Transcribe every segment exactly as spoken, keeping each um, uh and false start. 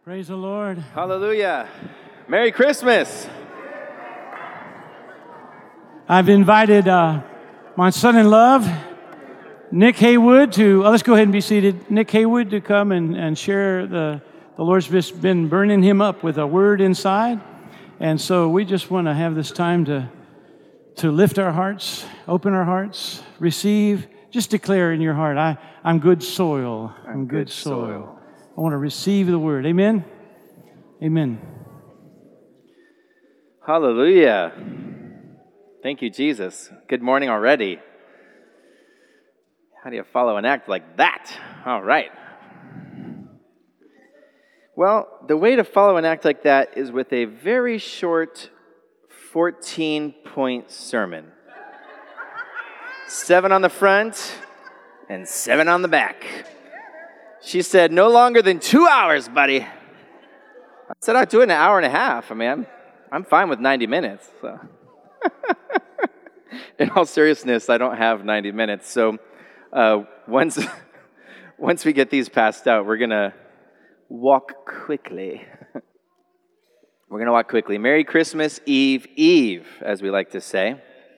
Praise the Lord. Hallelujah. Merry Christmas. I've invited uh, my son-in-law, Nick Haywood, to, uh, let's go ahead and be seated. Nick Haywood to come and, and share the, the Lord's just been burning him up with a word inside. And so we just want to have this time to, to lift our hearts, open our hearts, receive, just declare in your heart, I, I'm good soil. I'm, I'm good, good soil. soil. I want to receive the word. Amen? Amen. Hallelujah. Thank you, Jesus. Good morning already. How do you follow an act like that? All right. Well, the way to follow an act like that is with a very short fourteen-point sermon. Seven on the front and seven on the back. She said, no longer than two hours, buddy. I said, I'll do it in an hour and a half. I mean, I'm, I'm fine with ninety minutes. So. In all seriousness, I don't have ninety minutes. So uh, once, once we get these passed out, we're going to walk quickly. We're going to walk quickly. Merry Christmas Eve, Eve, as we like to say.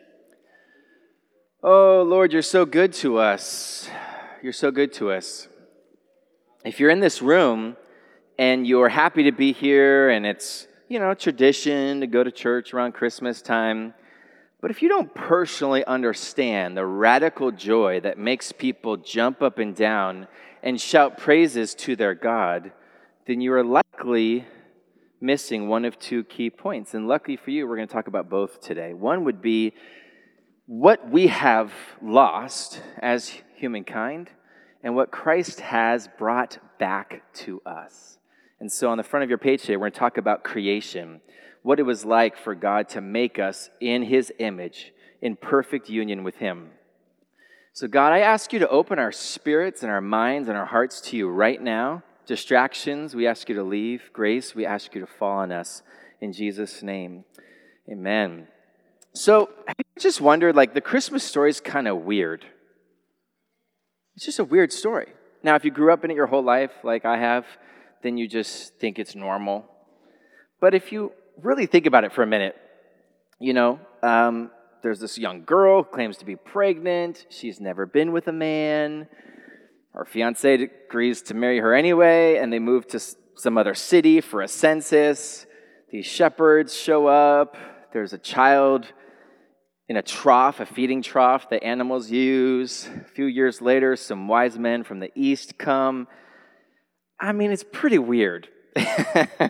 Oh, Lord, you're so good to us. You're so good to us. If you're in this room and you're happy to be here and it's, you know, tradition to go to church around Christmas time, but if you don't personally understand the radical joy that makes people jump up and down and shout praises to their God, then you are likely missing one of two key points. And luckily for you, we're going to talk about both today. One would be what we have lost as humankind and what Christ has brought back to us. And so on the front of your page today, we're going to talk about creation, what it was like for God to make us in His image, in perfect union with Him. So God, I ask you to open our spirits and our minds and our hearts to you right now. Distractions, we ask you to leave. Grace, we ask you to fall on us. In Jesus' name, amen. So have you just wondered, like, the Christmas story is kind of weird. It's just a weird story. Now, if you grew up in it your whole life, like I have, then you just think it's normal. But if you really think about it for a minute, you know, um, there's this young girl who claims to be pregnant. She's never been with a man. Her fiancé agrees to marry her anyway, and they move to some other city for a census. These shepherds show up. There's a child in a trough, a feeding trough that animals use. A few years later, some wise men from the east come. I mean, it's pretty weird. And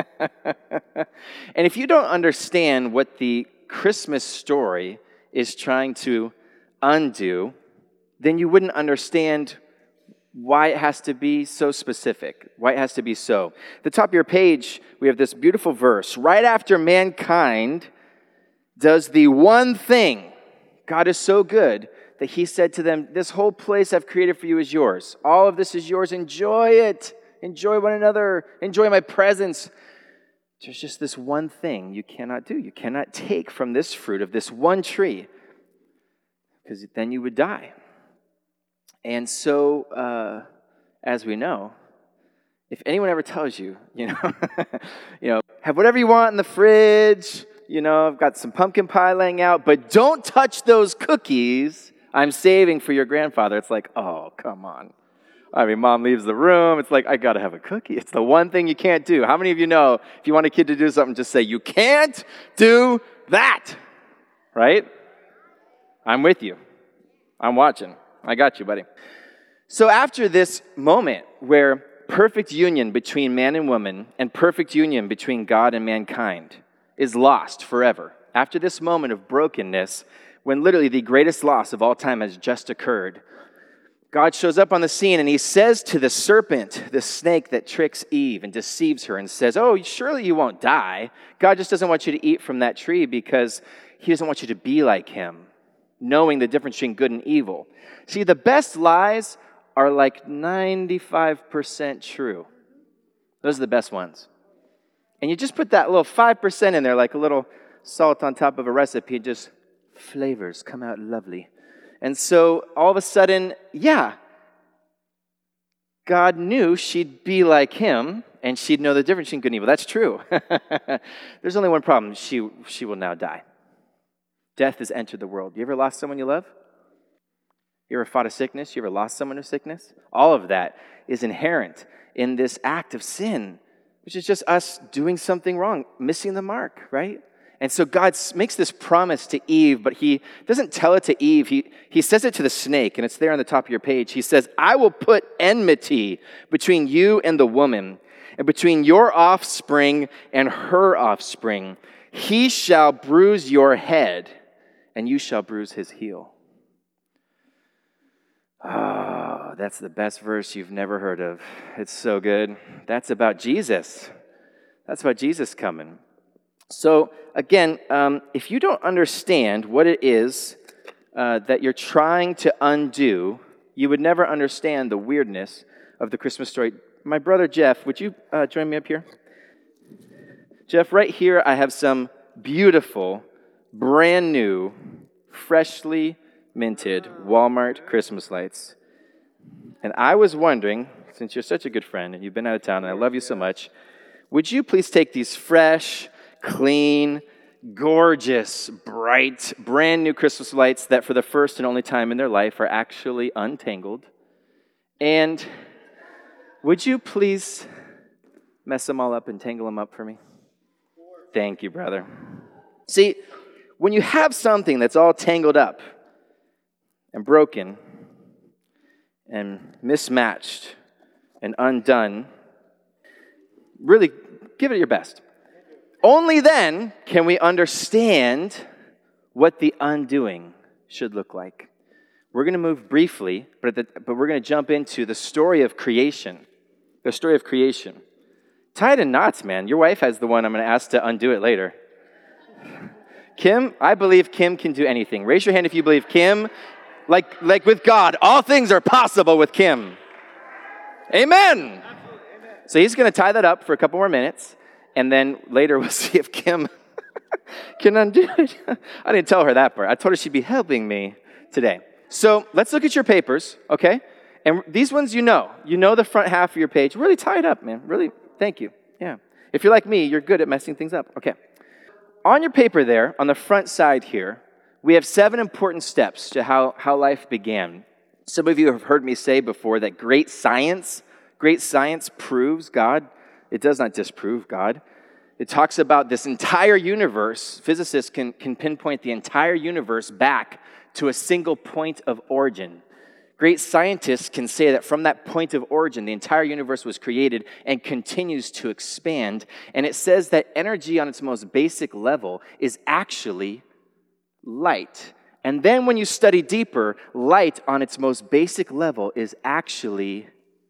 if you don't understand what the Christmas story is trying to undo, then you wouldn't understand why it has to be so specific, why it has to be so. At the top of your page, we have this beautiful verse. Right after mankind does the one thing, God is so good that He said to them, this whole place I've created for you is yours. All of this is yours. Enjoy it. Enjoy one another. Enjoy my presence. There's just this one thing you cannot do. You cannot take from this fruit of this one tree because then you would die. And so, uh, as we know, if anyone ever tells you, you know, you know, have whatever you want in the fridge, you know, I've got some pumpkin pie laying out, but don't touch those cookies I'm saving for your grandfather. It's like, oh, come on. I mean, mom leaves the room. It's like, I got to have a cookie. It's the one thing you can't do. How many of you know if you want a kid to do something, just say, you can't do that, right? I'm with you. I'm watching. I got you, buddy. So after this moment where perfect union between man and woman and perfect union between God and mankind is lost forever, after this moment of brokenness, when literally the greatest loss of all time has just occurred, God shows up on the scene and He says to the serpent, the snake that tricks Eve and deceives her and says, oh, surely you won't die. God just doesn't want you to eat from that tree because He doesn't want you to be like Him, knowing the difference between good and evil. See, the best lies are like ninety-five percent true. Those are the best ones. And you just put that little five percent in there, like a little salt on top of a recipe, and just flavors come out lovely. And so all of a sudden, yeah, God knew she'd be like Him, and she'd know the difference between good and evil. That's true. There's only one problem. She, she will now die. Death has entered the world. You ever lost someone you love? You ever fought a sickness? You ever lost someone to sickness? All of that is inherent in this act of sin, which is just us doing something wrong, missing the mark, right? And so God makes this promise to Eve, but he doesn't tell it to Eve. He, he says it to the snake, and it's there on the top of your page. He says, I will put enmity between you and the woman, and between your offspring and her offspring. He shall bruise your head, and you shall bruise his heel. Oh, that's the best verse you've never heard of. It's so good. That's about Jesus. That's about Jesus coming. So, again, um, if you don't understand what it is uh, that you're trying to undo, you would never understand the weirdness of the Christmas story. My brother Jeff, would you uh, join me up here? Jeff, right here I have some beautiful, brand new, freshly minted Walmart Christmas lights. And I was wondering, since you're such a good friend and you've been out of town and I love you so much, would you please take these fresh, clean, gorgeous, bright, brand new Christmas lights that for the first and only time in their life are actually untangled, and would you please mess them all up and tangle them up for me? Thank you, brother. See, when you have something that's all tangled up and broken and mismatched and undone, really give it your best. Only then can we understand what the undoing should look like. We're going to move briefly, but, the, but we're going to jump into the story of creation. The story of creation. Tie it in knots, man. Your wife has the one I'm going to ask to undo it later. Kim, I believe Kim can do anything. Raise your hand if you believe Kim, like, like with God, all things are possible with Kim. Amen. So he's going to tie that up for a couple more minutes, and then later we'll see if Kim can undo it. I didn't tell her that part. I told her she'd be helping me today. So let's look at your papers, okay? And these ones you know. You know the front half of your page. Really tie it up, man. Really, thank you. Yeah. If you're like me, you're good at messing things up. Okay. On your paper there, on the front side here, we have seven important steps to how, how life began. Some of you have heard me say before that great science, great science proves God. It does not disprove God. It talks about this entire universe. Physicists can, can pinpoint the entire universe back to a single point of origin. Great scientists can say that from that point of origin, the entire universe was created and continues to expand. And it says that energy on its most basic level is actually light. And then when you study deeper, light on its most basic level is actually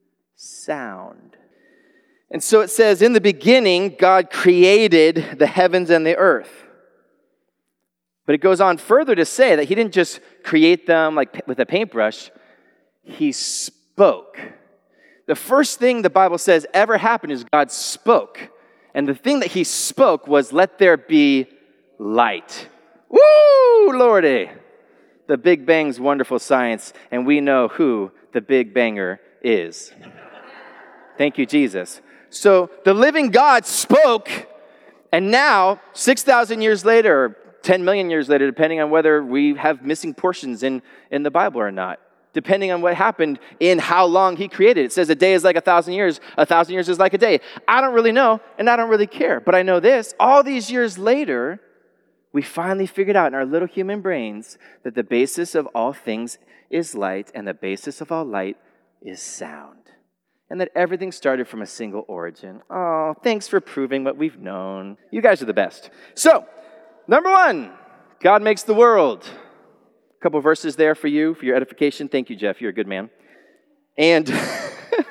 sound. And so it says, in the beginning, God created the heavens and the earth. But it goes on further to say that he didn't just create them like with a paintbrush. He spoke. The first thing the Bible says ever happened is God spoke. And the thing that he spoke was, let there be light. Woo, Lordy! The Big Bang's wonderful science, and we know who the Big Banger is. Thank you, Jesus. So the living God spoke, and now, six thousand years later, or ten million years later, depending on whether we have missing portions in, in the Bible or not, depending on what happened in how long he created. It says a day is like a thousand years, a thousand years is like a day. I don't really know, and I don't really care, but I know this. All these years later, we finally figured out in our little human brains that the basis of all things is light, and the basis of all light is sound. And that everything started from a single origin. Oh, thanks for proving what we've known. You guys are the best. So, number one, God makes the world. A couple verses there for you, for your edification. Thank you, Jeff. You're a good man. And a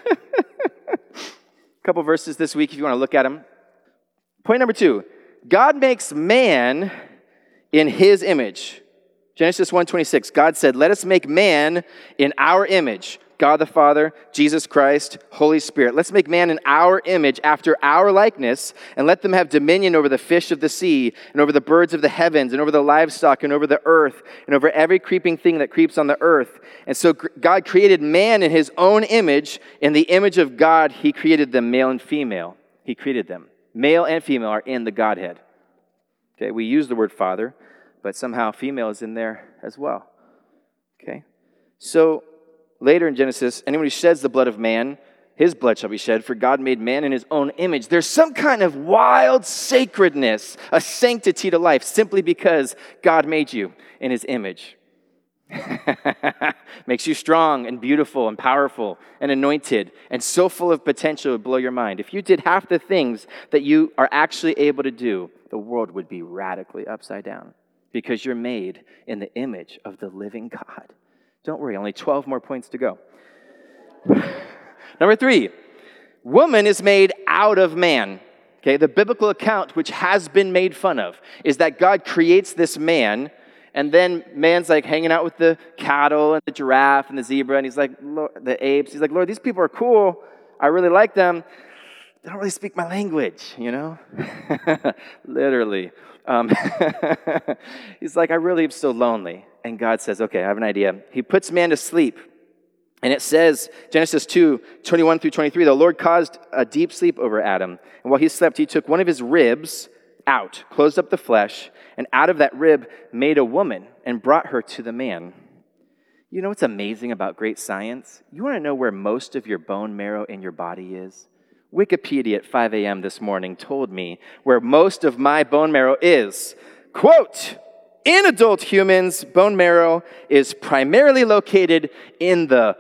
couple verses this week if you want to look at them. Point number two, God makes man in his image. Genesis one twenty-six, God said, let us make man in our image. God the Father, Jesus Christ, Holy Spirit. Let's make man in our image, after our likeness, and let them have dominion over the fish of the sea, and over the birds of the heavens, and over the livestock, and over the earth, and over every creeping thing that creeps on the earth. And so God created man in his own image. In the image of God, he created them, male and female. He created them. Male and female are in the Godhead. Okay, we use the word father, but somehow female is in there as well. Okay, so later in Genesis, anyone who sheds the blood of man, his blood shall be shed, for God made man in his own image. There's some kind of wild sacredness, a sanctity to life, simply because God made you in his image. Makes you strong and beautiful and powerful and anointed and so full of potential, it would blow your mind. If you did half the things that you are actually able to do, the world would be radically upside down, because you're made in the image of the living God. Don't worry, only twelve more points to go. Number three, woman is made out of man. Okay, the biblical account, which has been made fun of, is that God creates this man, and then man's like hanging out with the cattle and the giraffe and the zebra, and he's like, Lord, the apes. He's like, Lord, these people are cool. I really like them. They don't really speak my language, you know? Literally. Um, he's like, I really am so lonely. And God says, okay, I have an idea. He puts man to sleep. And it says, Genesis two, twenty-one through twenty-three, the Lord caused a deep sleep over Adam. And while he slept, he took one of his ribs out, closed up the flesh, and out of that rib made a woman and brought her to the man. You know what's amazing about great science? You want to know where most of your bone marrow in your body is? Wikipedia at five a.m. this morning told me where most of my bone marrow is. Quote, in adult humans, bone marrow is primarily located in the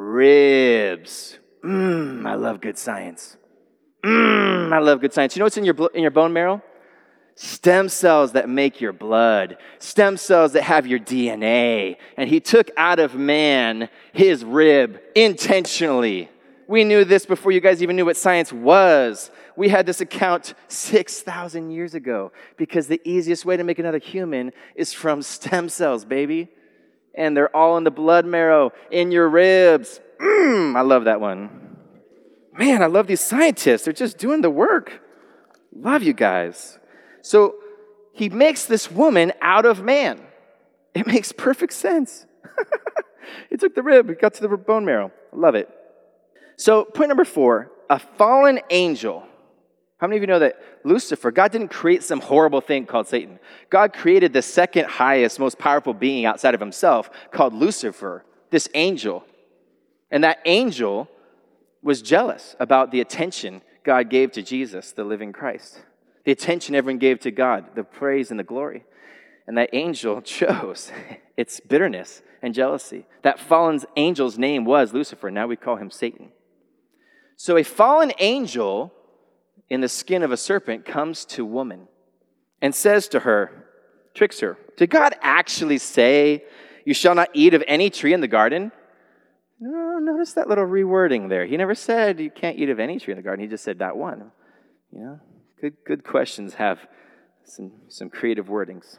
ribs. Mmm, I love good science. Mmm, I love good science. You know what's in your in your bone marrow? Stem cells that make your blood. Stem cells that have your D N A. And he took out of man his rib intentionally. We knew this before you guys even knew what science was. We had this account six thousand years ago, because the easiest way to make another human is from stem cells, baby. And they're all in the blood marrow, in your ribs. Mmm, I love that one. Man, I love these scientists. They're just doing the work. Love you guys. So he makes this woman out of man. It makes perfect sense. He took the rib, he got to the bone marrow. I love it. So point number four, a fallen angel. How many of you know that Lucifer, God didn't create some horrible thing called Satan. God created the second highest, most powerful being outside of himself called Lucifer, this angel. And that angel was jealous about the attention God gave to Jesus, the living Christ. The attention everyone gave to God, the praise and the glory. And that angel chose its bitterness and jealousy. That fallen angel's name was Lucifer. Now we call him Satan. So a fallen angel in the skin of a serpent comes to woman and says to her, tricks her, did God actually say, you shall not eat of any tree in the garden? No, notice that little rewording there. He never said you can't eat of any tree in the garden. He just said that one. You know, good, good questions have some, some creative wordings.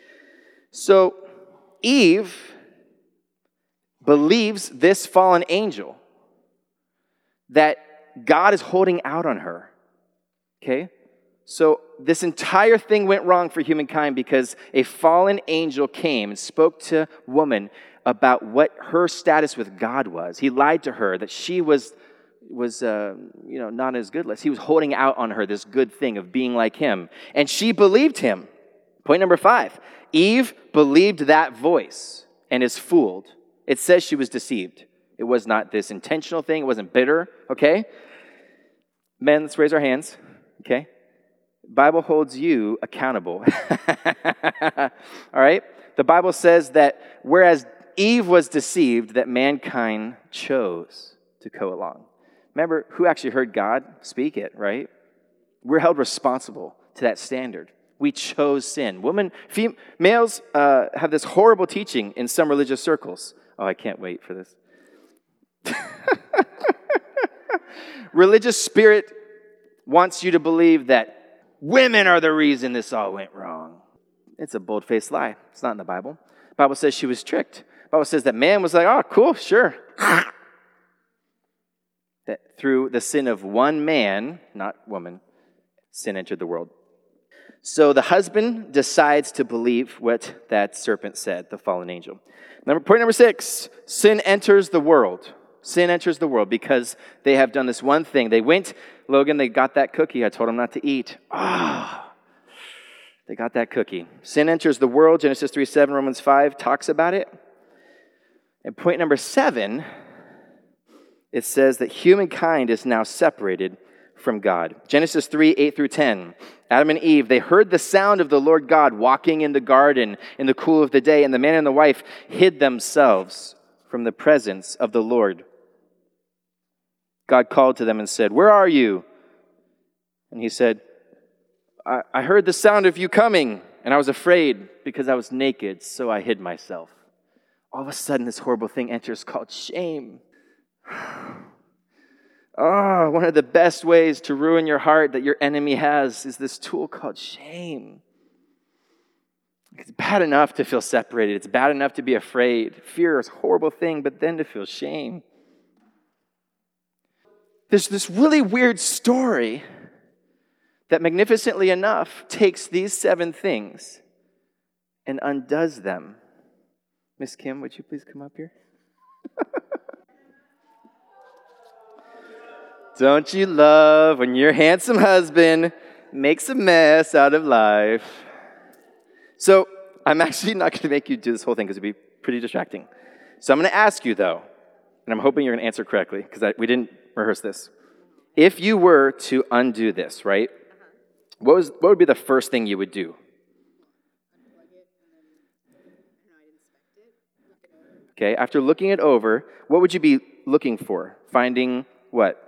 So Eve believes this fallen angel, that God is holding out on her. Okay? So this entire thing went wrong for humankind because a fallen angel came and spoke to woman about what her status with God was. He lied to her that she was, was uh, you know, not as good list. He was holding out on her this good thing of being like him. And she believed him. Point number five. Eve believed that voice and is fooled. It says she was deceived. It was not this intentional thing. It wasn't bitter, okay? Men, let's raise our hands, okay? Bible holds you accountable. All right? The Bible says that whereas Eve was deceived, that mankind chose to go along. Remember, who actually heard God speak it, right? We're held responsible to that standard. We chose sin. Women, fem- males uh, have this horrible teaching in some religious circles. Oh, I can't wait for this. Religious spirit wants you to believe that women are the reason this all went wrong. It's a bold-faced lie. It's not in the Bible. The Bible says she was tricked. The Bible says that man was like, oh, cool, sure. that through the sin of one man, not woman, sin entered the world. So the husband decides to believe what that serpent said, the fallen angel. Number, point number six, sin enters the world. Sin enters the world because they have done this one thing. They went, Logan, they got that cookie I told them not to eat. Ah, they got that cookie. Sin enters the world. Genesis three seven, Romans five talks about it. And point number seven, it says that humankind is now separated from God. Genesis three eight through ten. Adam and Eve, they heard the sound of the Lord God walking in the garden in the cool of the day, and the man and the wife hid themselves from the presence of the Lord. God called to them and said, "Where are you?" And he said, I, I heard the sound of you coming, and I was afraid because I was naked, so I hid myself. All of a sudden, this horrible thing enters called shame. Oh, one of the best ways to ruin your heart that your enemy has is this tool called shame. It's bad enough to feel separated. It's bad enough to be afraid. Fear is a horrible thing, but then to feel shame. There's this really weird story that magnificently enough takes these seven things and undoes them. Miss Kim, would you please come up here? Don't you love when your handsome husband makes a mess out of life? So I'm actually not going to make you do this whole thing because it'd be pretty distracting. So I'm going to ask you, though, and I'm hoping you're going to answer correctly because we didn't rehearse this. If you were to undo this, right, what was what would be the first thing you would do? Okay, after looking it over, what would you be looking for? Finding what?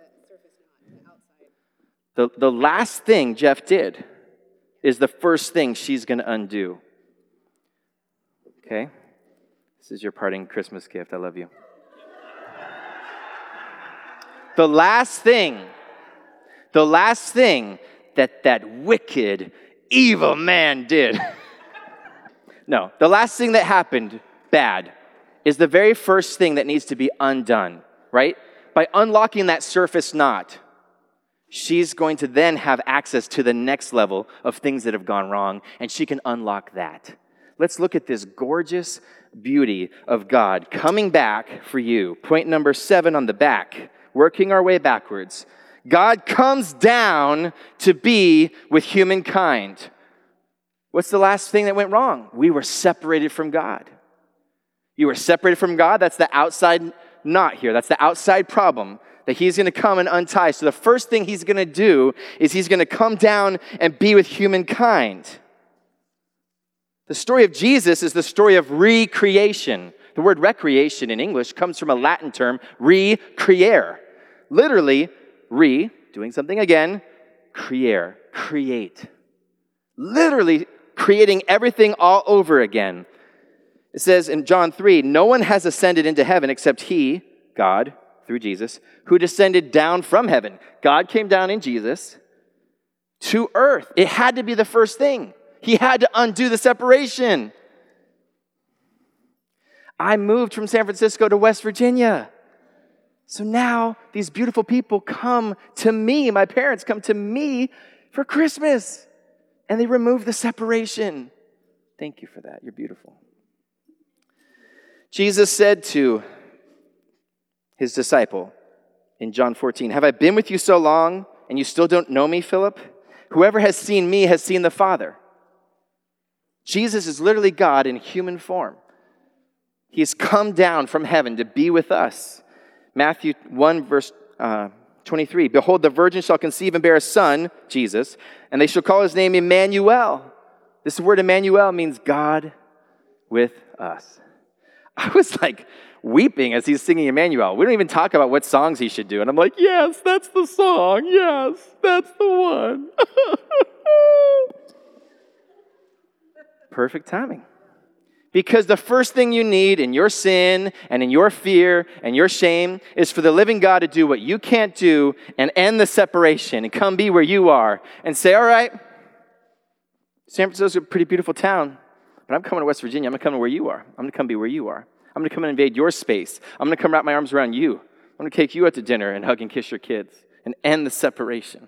The, the last thing Jeff did is the first thing she's going to undo. Okay? This is your parting Christmas gift. I love you. The last thing, the last thing that that wicked, evil man did. No, the last thing that happened, bad, is the very first thing that needs to be undone, right? By unlocking that surface knot, she's going to then have access to the next level of things that have gone wrong, and she can unlock that. Let's look at this gorgeous beauty of God coming back for you. Point number seven on the back, working our way backwards. God comes down to be with humankind. What's the last thing that went wrong? We were separated from God. You were separated from God. That's the outside knot here. That's the outside problem that he's going to come and untie. So the first thing he's going to do is he's going to come down and be with humankind. The story of Jesus is the story of recreation. The word recreation in English comes from a Latin term, recreare. Literally, re, doing something again, creare, create. Literally creating everything all over again. It says in John three, no one has ascended into heaven except he, God, through Jesus, who descended down from heaven. God came down in Jesus to earth. It had to be the first thing. He had to undo the separation. I moved from San Francisco to West Virginia. So now these beautiful people come to me, my parents come to me for Christmas. And they remove the separation. Thank you for that. You're beautiful. Jesus said to his disciple in John fourteen, have I been with you so long and you still don't know me, Philip? Whoever has seen me has seen the Father. Jesus is literally God in human form. He has come down from heaven to be with us. Matthew one, verse uh, twenty-three, behold, the virgin shall conceive and bear a son, Jesus, and they shall call his name Emmanuel. This word Emmanuel means God with us. I was like weeping as he's singing Emmanuel. We don't even talk about what songs he should do. And I'm like, yes, that's the song. Yes, that's the one. Perfect timing. Because the first thing you need in your sin and in your fear and your shame is for the living God to do what you can't do and end the separation and come be where you are and say, all right, San Francisco's a pretty beautiful town, but I'm coming to West Virginia. I'm going to come to where you are. I'm going to come be where you are. I'm going to come and invade your space. I'm going to come wrap my arms around you. I'm going to take you out to dinner and hug and kiss your kids and end the separation.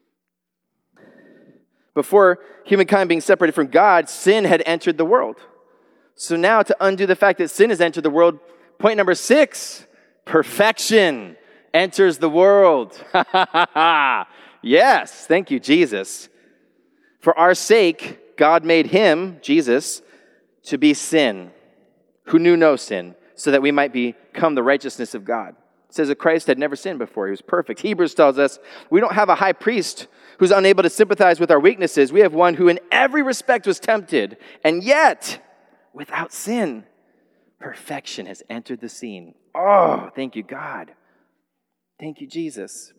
Before humankind being separated from God, sin had entered the world. So now to undo the fact that sin has entered the world, point number six, perfection enters the world. Yes, thank you, Jesus. For our sake, God made him, Jesus, to be sin, who knew no sin, so that we might become the righteousness of God. It says that Christ had never sinned before. He was perfect. Hebrews tells us we don't have a high priest who's unable to sympathize with our weaknesses. We have one who in every respect was tempted, and yet, without sin, perfection has entered the scene. Oh, thank you, God. Thank you, Jesus.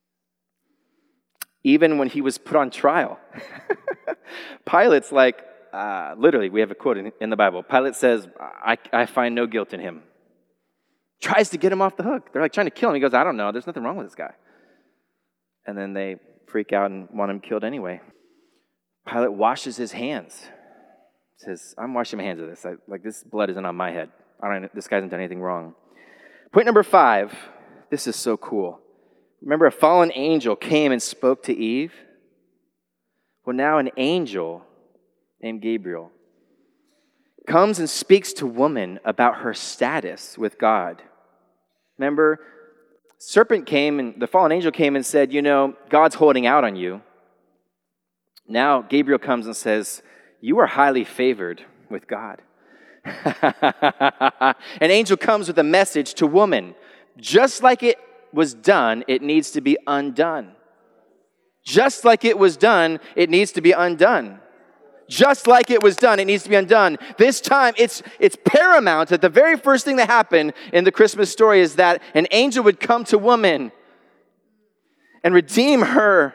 Even when he was put on trial, Pilate's like, uh, literally, we have a quote in, in the Bible. Pilate says, I, I find no guilt in him. Tries to get him off the hook. They're like trying to kill him. He goes, I don't know. There's nothing wrong with this guy. And then they freak out and want him killed anyway. Pilate washes his hands. Says, I'm washing my hands of this. I, like, this blood isn't on my head. I don't. This guy hasn't done anything wrong. Point number five. This is so cool. Remember, a fallen angel came and spoke to Eve? Well, now an angel named Gabriel comes and speaks to woman about her status with God. Remember, serpent came and the fallen angel came and said, you know, God's holding out on you. Now Gabriel comes and says, you are highly favored with God. An angel comes with a message to woman. Just like it was done, it needs to be undone. Just like it was done, it needs to be undone. Just like it was done, it needs to be undone. This time, it's, it's paramount that the very first thing that happened in the Christmas story is that an angel would come to woman and redeem her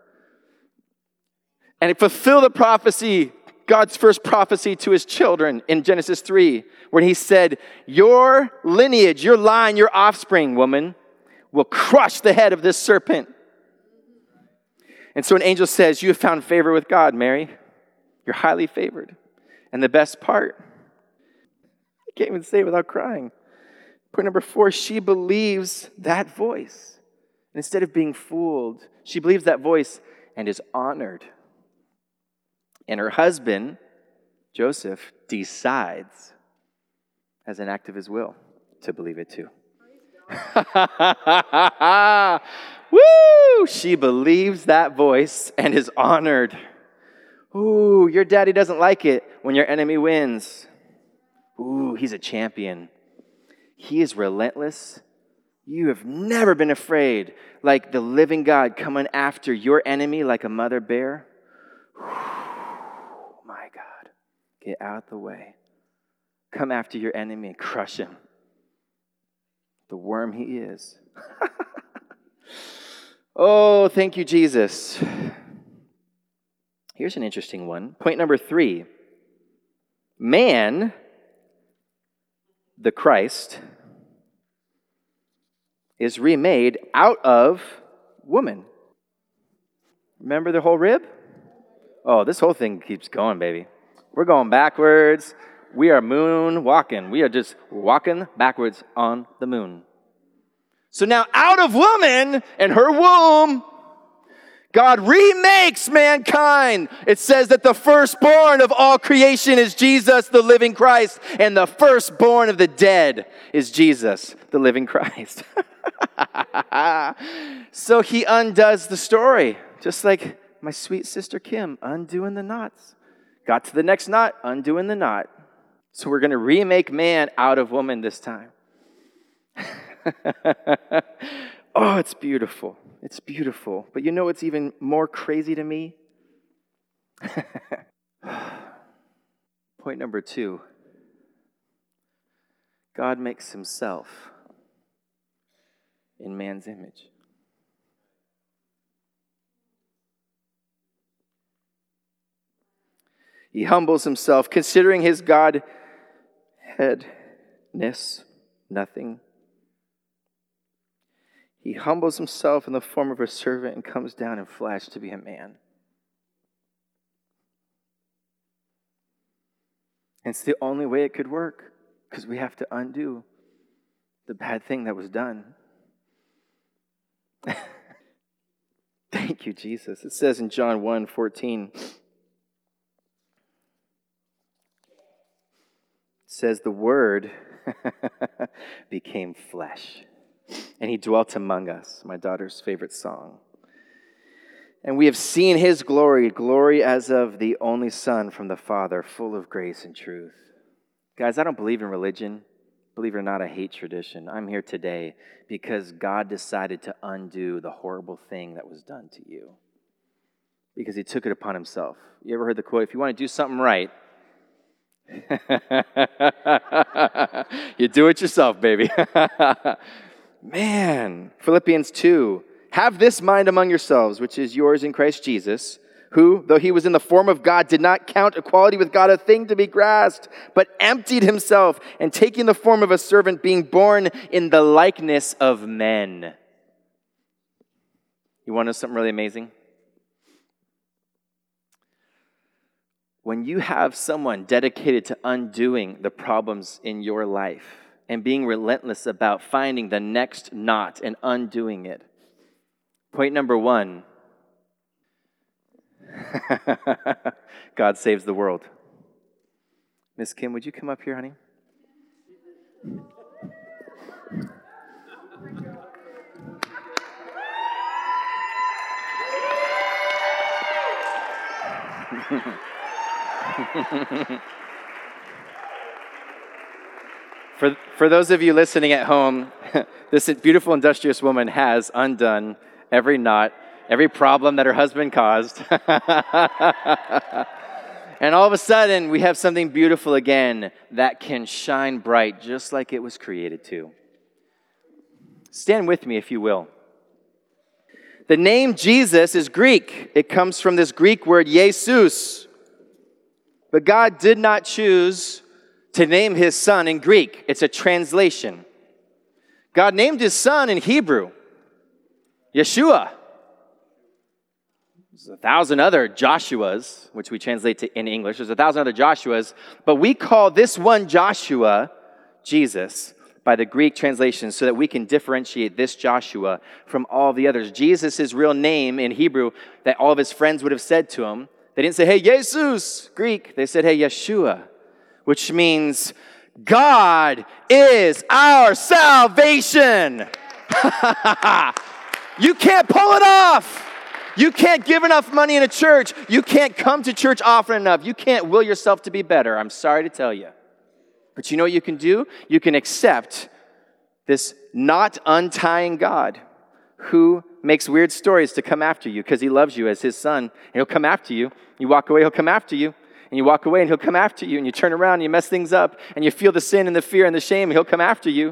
and fulfill the prophecy, God's first prophecy to his children in Genesis three, when he said, your lineage, your line, your offspring, woman, will crush the head of this serpent. And so an angel says, you have found favor with God, Mary. You're highly favored. And the best part, I can't even say it without crying. Point number four, she believes that voice. And instead of being fooled, she believes that voice and is honored. And her husband, Joseph, decides, as an act of his will, to believe it too. Woo! She believes that voice and is honored. Ooh, your daddy doesn't like it when your enemy wins. Ooh, he's a champion. He is relentless. You have never been afraid like the living God coming after your enemy like a mother bear. Ooh, my God, get out the way. Come after your enemy and crush him. The worm he is. Oh, thank you, Jesus. Here's an interesting one. Point number three. Man, the Christ, is remade out of woman. Remember the whole rib? Oh, this whole thing keeps going, baby. We're going backwards. We are moon walking. We are just walking backwards on the moon. So now out of woman and her womb, God remakes mankind. It says that the firstborn of all creation is Jesus, the living Christ, and the firstborn of the dead is Jesus, the living Christ. So he undoes the story, just like my sweet sister Kim, undoing the knots. Got to the next knot, undoing the knot. So we're going to remake man out of woman this time. Oh, it's beautiful. It's beautiful. But you know what's even more crazy to me? Point number two. God makes himself in man's image. He humbles himself, considering his Godheadness nothing. He humbles himself in the form of a servant and comes down in flesh to be a man. And it's the only way it could work, because we have to undo the bad thing that was done. Thank you, Jesus. It says in John one fourteen, it says, the Word became flesh, and he dwelt among us, my daughter's favorite song. And we have seen his glory, glory as of the only Son from the Father, full of grace and truth. Guys, I don't believe in religion. Believe it or not, I hate tradition. I'm here today because God decided to undo the horrible thing that was done to you. Because he took it upon himself. You ever heard the quote, if you want to do something right, you do it yourself, baby. Man, Philippians two, have this mind among yourselves, which is yours in Christ Jesus, who, though he was in the form of God, did not count equality with God a thing to be grasped, but emptied himself, and taking the form of a servant, being born in the likeness of men. You want to know something really amazing? When you have someone dedicated to undoing the problems in your life and being relentless about finding the next knot and undoing it, point number one, God saves the world. Miss Kim, would you come up here, honey? For, for those of you listening at home, this beautiful, industrious woman has undone every knot, every problem that her husband caused. And all of a sudden, we have something beautiful again that can shine bright just like it was created to. Stand with me, if you will. The name Jesus is Greek. It comes from this Greek word, Jesus. But God did not choose to name his son in Greek. It's a translation. God named his son in Hebrew, Yeshua. There's a thousand other Joshuas, which we translate to in English. There's a thousand other Joshuas, but we call this one Joshua Jesus by the Greek translation so that we can differentiate this Joshua from all the others. Jesus' real name in Hebrew that all of his friends would have said to him, they didn't say, hey, Jesus, Greek. They said, hey, Yeshua, which means God is our salvation. You can't pull it off. You can't give enough money in a church. You can't come to church often enough. You can't will yourself to be better. I'm sorry to tell you. But you know what you can do? You can accept this not untying God who makes weird stories to come after you because he loves you as his son. And he'll come after you. You walk away, he'll come after you. And you walk away and he'll come after you. And you turn around and you mess things up. And you feel the sin and the fear and the shame. And he'll come after you.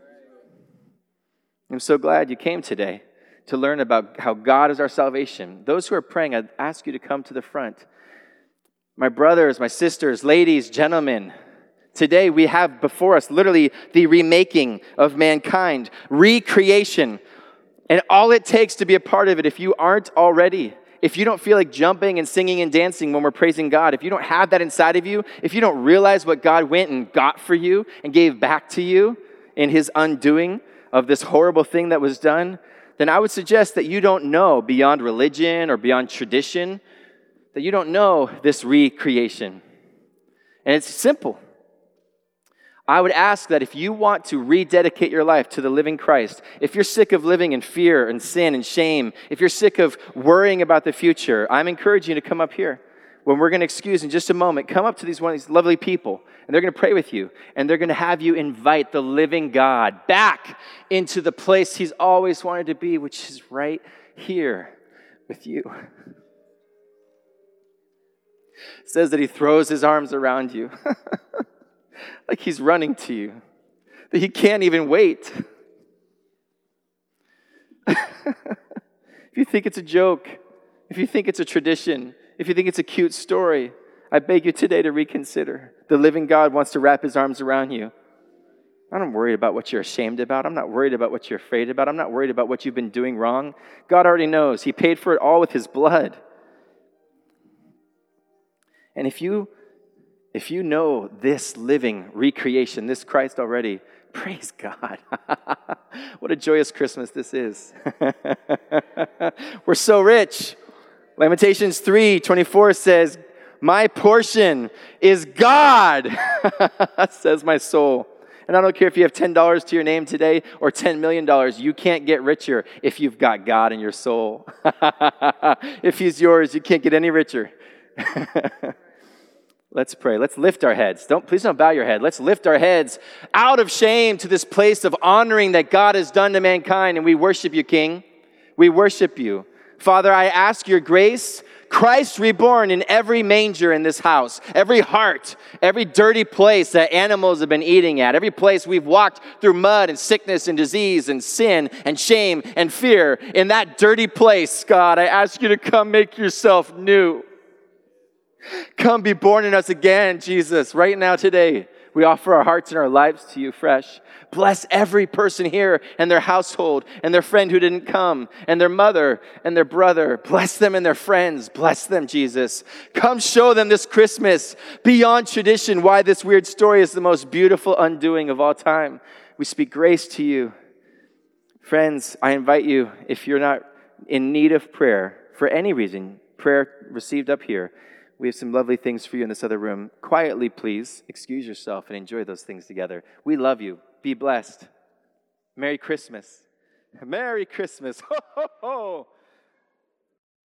I'm so glad you came today to learn about how God is our salvation. Those who are praying, I ask you to come to the front. My brothers, my sisters, ladies, gentlemen, today we have before us literally the remaking of mankind, recreation. And all it takes to be a part of it, if you aren't already, if you don't feel like jumping and singing and dancing when we're praising God, if you don't have that inside of you, if you don't realize what God went and got for you and gave back to you in his undoing of this horrible thing that was done, then I would suggest that you don't know beyond religion or beyond tradition, that you don't know this recreation. And it's simple. I would ask that if you want to rededicate your life to the living Christ, if you're sick of living in fear and sin and shame, if you're sick of worrying about the future, I'm encouraging you to come up here. When we're going to excuse in just a moment, come up to these one of these lovely people, and they're going to pray with you, and they're going to have you invite the living God back into the place he's always wanted to be, which is right here with you. It says that he throws his arms around you like he's running to you, that he can't even wait. If you think it's a joke, if you think it's a tradition, if you think it's a cute story, I beg you today to reconsider. The living God wants to wrap his arms around you. I'm not worried about what you're ashamed about. I'm not worried about what you're afraid about. I'm not worried about what you've been doing wrong. God already knows. He paid for it all with his blood. And if you, if you know this living recreation, this Christ already, Praise God. What a joyous Christmas this is. We're so rich. Lamentations three twenty-four says, my portion is God, says my soul. And I don't care if you have ten dollars to your name today or ten million dollars. You can't get richer if you've got God in your soul. If he's yours, you can't get any richer. Let's pray. Let's lift our heads. Don't, please don't bow your head. Let's lift our heads out of shame to this place of honoring that God has done to mankind. And we worship you, King. We worship you. Father, I ask your grace, Christ reborn in every manger in this house, every heart, every dirty place that animals have been eating at, every place we've walked through mud and sickness and disease and sin and shame and fear. In that dirty place, God, I ask you to come make yourself new. Come be born in us again, Jesus, right now today. We offer our hearts and our lives to you fresh. Bless every person here and their household and their friend who didn't come and their mother and their brother. Bless them and their friends. Bless them, Jesus. Come show them this Christmas beyond tradition why this weird story is the most beautiful undoing of all time. We speak grace to you. Friends, I invite you, if you're not in need of prayer for any reason, prayer received up here, we have some lovely things for you in this other room. Quietly, please, excuse yourself and enjoy those things together. We love you. Be blessed. Merry Christmas. Merry Christmas. Ho, ho, ho.